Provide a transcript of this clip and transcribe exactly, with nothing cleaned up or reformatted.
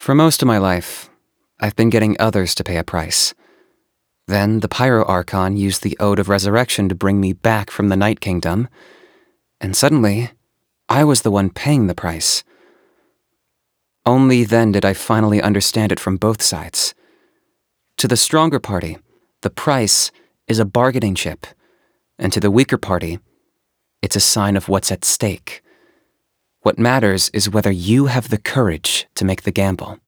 For most of my life, I've been getting others to pay a price. Then the Pyro Archon used the Ode of Resurrection to bring me back from the Night Kingdom, and suddenly, I was the one paying the price. Only then did I finally understand it from both sides. To the stronger party, the price is a bargaining chip, and to the weaker party, it's a sign of what's at stake. What matters is whether you have the courage to make the gamble.